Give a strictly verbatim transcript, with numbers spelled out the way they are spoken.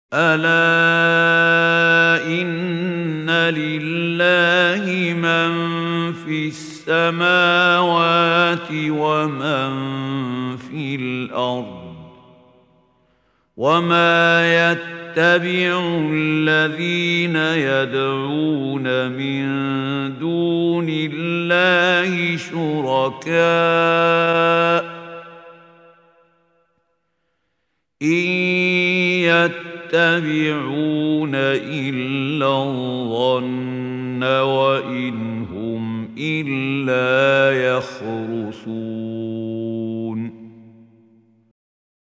ألا إن لله من في السماوات ومن في الأرض وما يتبع الذين يدعون من دون الله شركاء إن يتبعون إلا الظن وإن هم إلا يخرصون